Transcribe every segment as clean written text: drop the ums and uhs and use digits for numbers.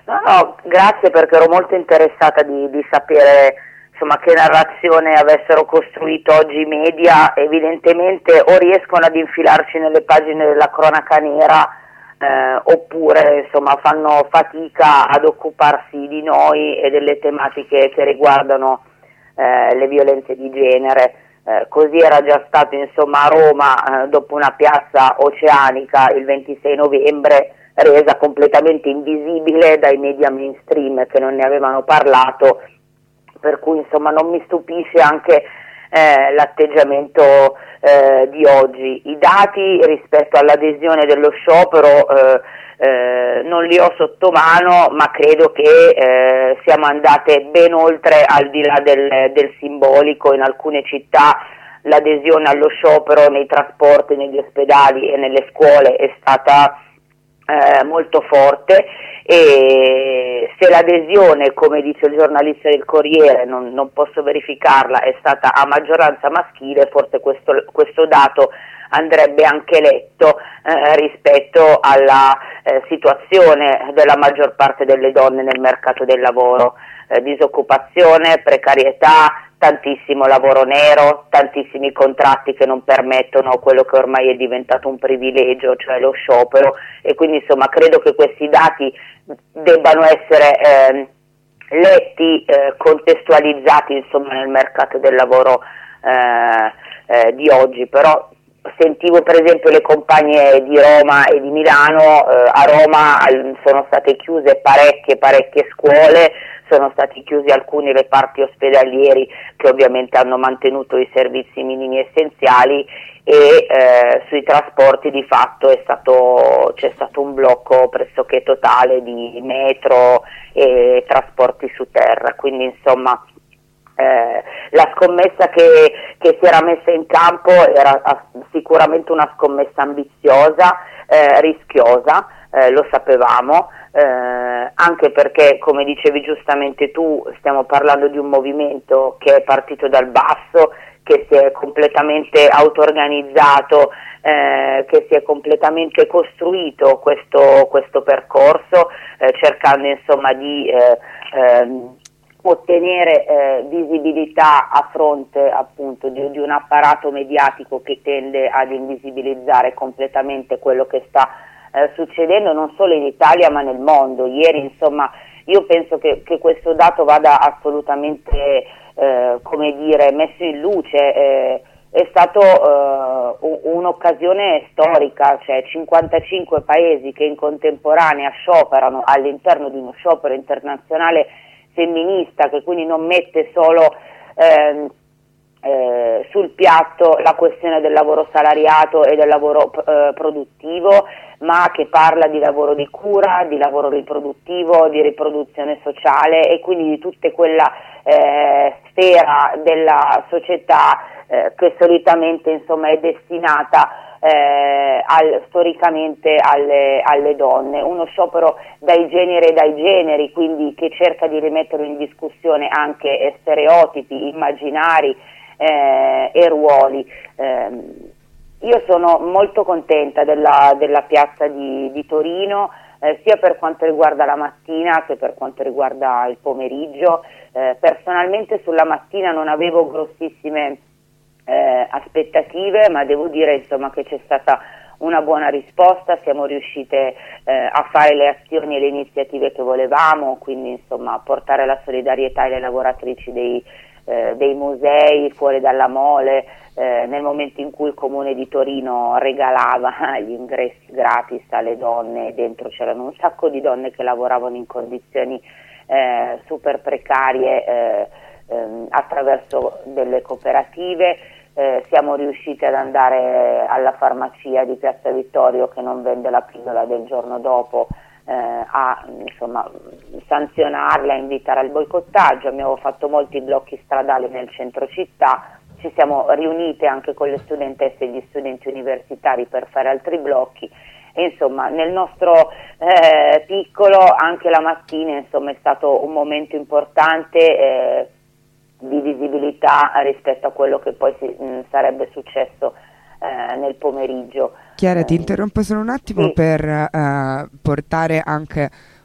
No, no, grazie, perché ero molto interessata di sapere insomma che narrazione avessero costruito oggi i media. Evidentemente o riescono ad infilarci nelle pagine della cronaca nera, oppure insomma fanno fatica ad occuparsi di noi e delle tematiche che riguardano le violenze di genere. Così era già stato insomma a Roma, dopo una piazza oceanica il 26 novembre, resa completamente invisibile dai media mainstream che non ne avevano parlato, per cui insomma non mi stupisce anche l'atteggiamento di oggi. I dati rispetto all'adesione dello sciopero non li ho sotto mano, ma credo che siamo andate ben oltre, al di là del simbolico. In alcune città l'adesione allo sciopero nei trasporti, negli ospedali e nelle scuole è stata molto forte, e se l'adesione, come dice il giornalista del Corriere, non posso verificarla, è stata a maggioranza maschile, forse questo dato andrebbe anche letto rispetto alla situazione della maggior parte delle donne nel mercato del lavoro. Disoccupazione, precarietà, tantissimo lavoro nero, tantissimi contratti che non permettono quello che ormai è diventato un privilegio, cioè lo sciopero, e quindi insomma credo che questi dati debbano essere letti, contestualizzati insomma nel mercato del lavoro di oggi. Però sentivo per esempio le compagne di Roma e di Milano. A Roma sono state chiuse parecchie scuole, sono stati chiusi alcuni reparti ospedalieri che ovviamente hanno mantenuto i servizi minimi essenziali, e sui trasporti di fatto c'è stato un blocco pressoché totale di metro e trasporti su terra. Quindi insomma la scommessa che si era messa in campo era sicuramente una scommessa ambiziosa, rischiosa, lo sapevamo, anche perché, come dicevi giustamente tu, stiamo parlando di un movimento che è partito dal basso, che si è completamente auto-organizzato, che si è completamente costruito questo percorso, cercando insomma di ottenere visibilità a fronte appunto di un apparato mediatico che tende ad invisibilizzare completamente quello che sta succedendo non solo in Italia ma nel mondo. Ieri insomma io penso che questo dato vada assolutamente messo in luce. È stato un'occasione storica, cioè 55 paesi che in contemporanea scioperano all'interno di uno sciopero internazionale femminista, che quindi non mette solo sul piatto la questione del lavoro salariato e del lavoro produttivo, ma che parla di lavoro di cura, di lavoro riproduttivo, di riproduzione sociale, e quindi di tutta quella sfera della società che solitamente insomma è destinata storicamente alle donne. Uno sciopero dai generi e dai generi, quindi che cerca di rimettere in discussione anche stereotipi, immaginari e ruoli. Io sono molto contenta della piazza di Torino, sia per quanto riguarda la mattina che per quanto riguarda il pomeriggio. Personalmente sulla mattina non avevo grossissime aspettative, ma devo dire insomma che c'è stata una buona risposta, siamo riuscite a fare le azioni e le iniziative che volevamo, quindi insomma a portare la solidarietà alle lavoratrici dei musei fuori dalla mole, nel momento in cui il Comune di Torino regalava gli ingressi gratis alle donne. Dentro c'erano un sacco di donne che lavoravano in condizioni super precarie attraverso delle cooperative. Siamo riusciti ad andare alla farmacia di Piazza Vittorio, che non vende la pillola del giorno dopo, a insomma sanzionarla, a invitare al boicottaggio. Abbiamo fatto molti blocchi stradali nel centro città, ci siamo riunite anche con le studentesse e gli studenti universitari per fare altri blocchi, e insomma nel nostro piccolo anche la mattina insomma è stato un momento importante di visibilità rispetto a quello che poi sarebbe successo nel pomeriggio. Chiara, ti interrompo solo un attimo, sì. per portare anche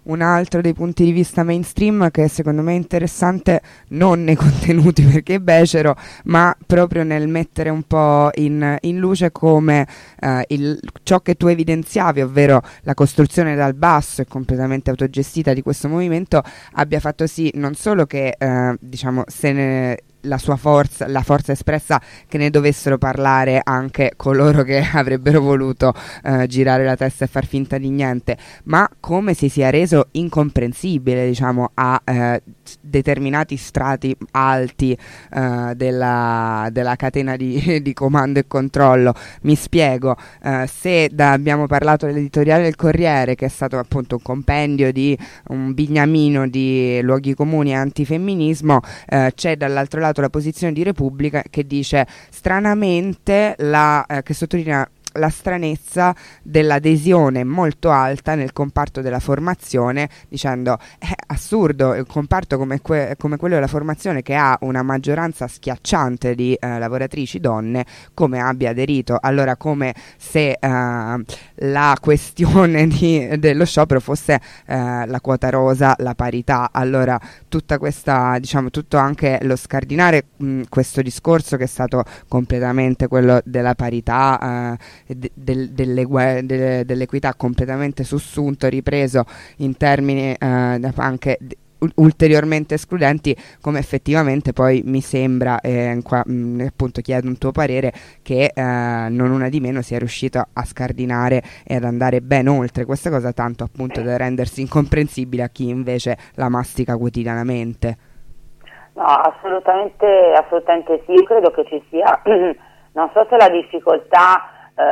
un altro dei punti di vista mainstream che secondo me è interessante, non nei contenuti perché è becero, ma proprio nel mettere un po' in luce come ciò che tu evidenziavi, ovvero la costruzione dal basso e completamente autogestita di questo movimento, abbia fatto sì non solo che diciamo la sua forza, la forza espressa, che ne dovessero parlare anche coloro che avrebbero voluto girare la testa e far finta di niente, ma come si sia reso incomprensibile, diciamo, a determinati strati alti della catena di comando e controllo. Mi spiego, se abbiamo parlato dell'editoriale del Corriere, che è stato appunto un compendio di un bignamino di luoghi comuni e antifemminismo, c'è dall'altro lato la posizione di Repubblica che dice stranamente che sottolinea la stranezza dell'adesione molto alta nel comparto della formazione, dicendo è assurdo il comparto come quello della formazione, che ha una maggioranza schiacciante di lavoratrici donne, come abbia aderito. Allora, come se la questione dello sciopero fosse la quota rosa, la parità. Allora tutta questa, diciamo, tutto anche lo scardinare questo discorso, che è stato completamente quello della parità, dell'equità, completamente sussunto, ripreso in termini anche ulteriormente escludenti, come effettivamente poi mi sembra, appunto chiedo un tuo parere, che non una di meno sia riuscito a scardinare e ad andare ben oltre questa cosa, tanto appunto da rendersi incomprensibile a chi invece la mastica quotidianamente. No, assolutamente sì. Io credo che ci sia, non so se la difficoltà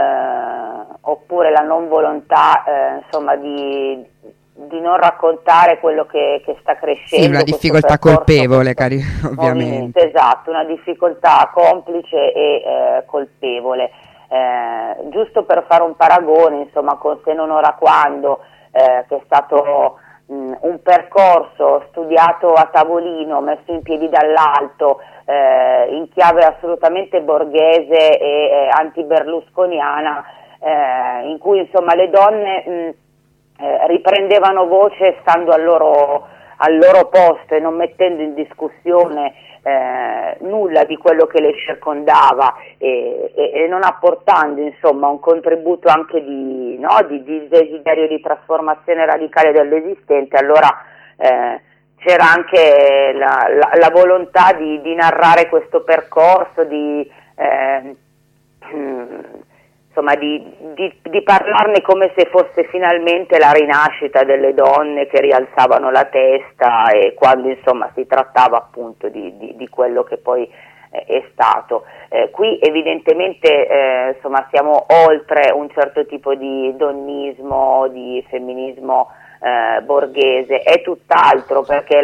oppure la non volontà, insomma, di non raccontare quello che sta crescendo. Sì, una difficoltà colpevole, ovviamente. Esatto, una difficoltà complice e colpevole. Giusto per fare un paragone, insomma, con Se non ora quando, che è stato un percorso studiato a tavolino, messo in piedi dall'alto, in chiave assolutamente borghese e anti-berlusconiana, in cui insomma le donne riprendevano voce stando al loro posto e non mettendo in discussione nulla di quello che le circondava, e non apportando insomma un contributo anche di desiderio di trasformazione radicale dell'esistente. Allora c'era anche la volontà di narrare questo percorso, insomma di parlarne come se fosse finalmente la rinascita delle donne che rialzavano la testa, e quando insomma si trattava appunto di quello che poi è stato. Qui evidentemente insomma siamo oltre un certo tipo di donnismo, di femminismo borghese, è tutt'altro, perché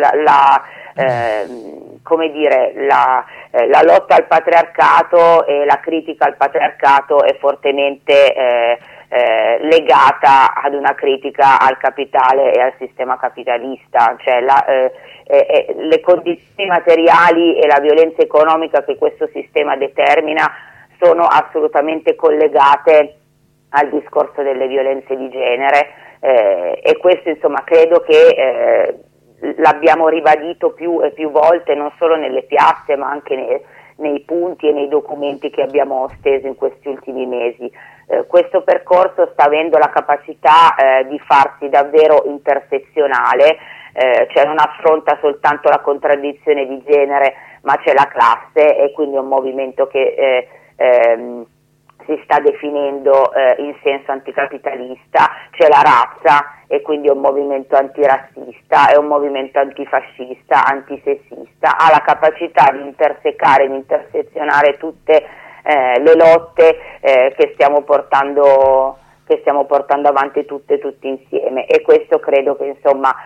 come dire, la lotta al patriarcato e la critica al patriarcato è fortemente legata ad una critica al capitale e al sistema capitalista, cioè le condizioni materiali e la violenza economica che questo sistema determina sono assolutamente collegate al discorso delle violenze di genere, e questo insomma credo che l'abbiamo ribadito più e più volte, non solo nelle piazze ma anche nei punti e nei documenti che abbiamo steso in questi ultimi mesi. Questo percorso sta avendo la capacità di farsi davvero intersezionale, cioè non affronta soltanto la contraddizione di genere, ma c'è la classe, e quindi è un movimento che si sta definendo in senso anticapitalista, c'è la razza, e quindi è un movimento antirazzista, è un movimento antifascista, antisessista, ha la capacità di intersecare, di intersezionare tutte le lotte che stiamo portando avanti tutti insieme, e questo credo che insomma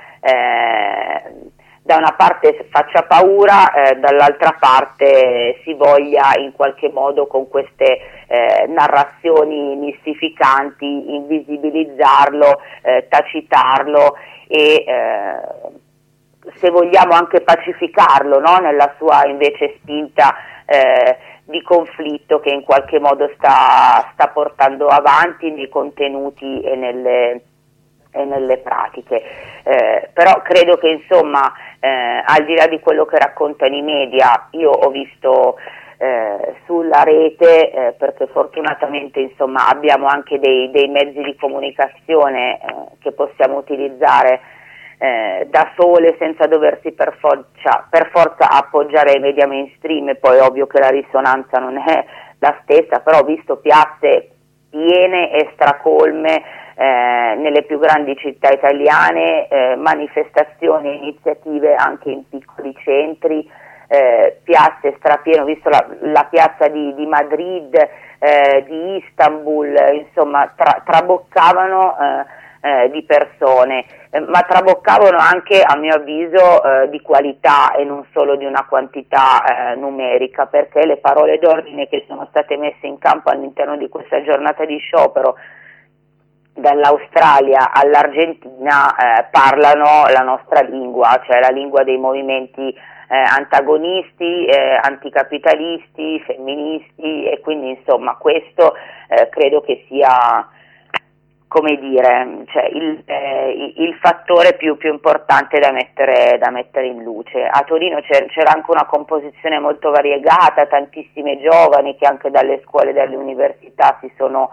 da una parte faccia paura, dall'altra parte si voglia in qualche modo con queste narrazioni mistificanti invisibilizzarlo, tacitarlo e se vogliamo anche pacificarlo, no? Nella sua invece spinta di conflitto che in qualche modo sta portando avanti nei contenuti e e nelle pratiche. Però credo che insomma al di là di quello che raccontano i media, io ho visto sulla rete, perché fortunatamente insomma abbiamo anche dei mezzi di comunicazione che possiamo utilizzare da sole senza doversi per forza appoggiare ai media mainstream, e poi ovvio che la risonanza non è la stessa, però ho visto piazze piene e stracolme nelle più grandi città italiane, manifestazioni e iniziative anche in piccoli centri, piazze strapiene. Ho visto la piazza di Madrid, di Istanbul, insomma traboccavano di persone, ma traboccavano anche, a mio avviso, di qualità e non solo di una quantità numerica, perché le parole d'ordine che sono state messe in campo all'interno di questa giornata di sciopero, dall'Australia all'Argentina, parlano la nostra lingua, cioè la lingua dei movimenti antagonisti, anticapitalisti, femministi, e quindi insomma questo credo che sia, come dire, cioè il fattore più importante da mettere in luce. A Torino c'era anche una composizione molto variegata, tantissime giovani che anche dalle scuole e dalle università si sono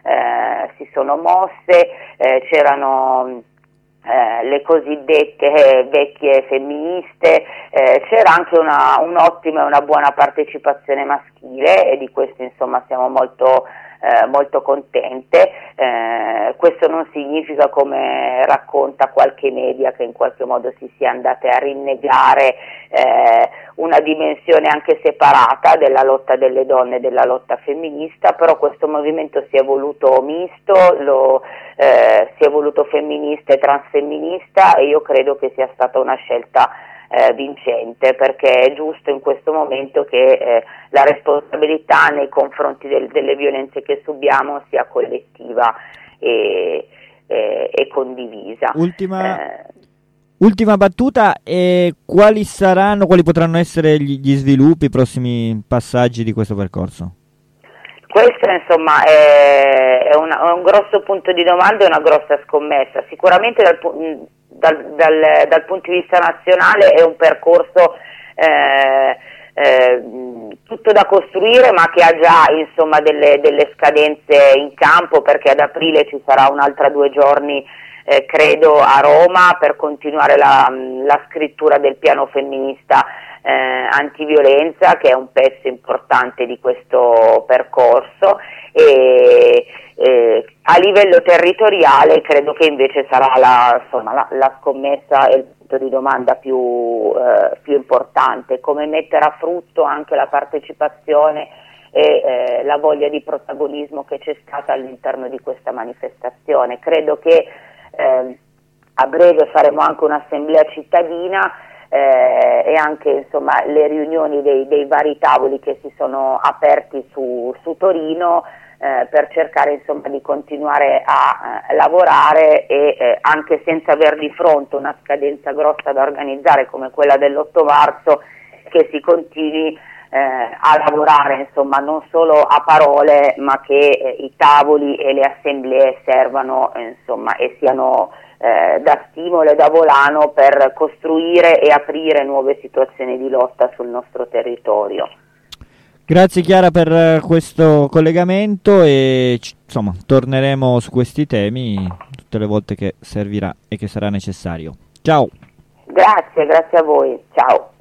mosse, c'erano le cosiddette vecchie femministe, c'era anche un'ottima e una buona partecipazione maschile, e di questo insomma siamo molto contente. Questo non significa, come racconta qualche media, che in qualche modo si sia andate a rinnegare una dimensione anche separata della lotta delle donne e della lotta femminista, però questo movimento si è voluto misto, si è voluto femminista e transfemminista, e io credo che sia stata una scelta vincente, perché è giusto in questo momento che la responsabilità nei confronti delle violenze che subiamo sia collettiva e condivisa. Ultima battuta, quali potranno essere gli sviluppi, i prossimi passaggi di questo percorso? Questo insomma è un grosso punto di domanda e una grossa scommessa. Sicuramente dal punto di vista nazionale è un percorso tutto da costruire, ma che ha già insomma delle scadenze in campo, perché ad aprile ci sarà un'altra 2 giorni credo a Roma per continuare la scrittura del piano femminista antiviolenza, che è un pezzo importante di questo percorso, e a livello territoriale credo che invece sarà la scommessa e il punto di domanda più importante, come mettere a frutto anche la partecipazione e la voglia di protagonismo che c'è stata all'interno di questa manifestazione. Credo che a breve faremo anche un'assemblea cittadina e anche insomma le riunioni dei vari tavoli che si sono aperti su Torino, per cercare insomma di continuare a lavorare e anche senza aver di fronte una scadenza grossa da organizzare come quella dell'8 marzo, che si continui a lavorare insomma non solo a parole, ma che i tavoli e le assemblee servano insomma e siano da stimolo e da volano per costruire e aprire nuove situazioni di lotta sul nostro territorio. Grazie Chiara per questo collegamento, e insomma torneremo su questi temi tutte le volte che servirà e che sarà necessario. Ciao. Grazie a voi, ciao.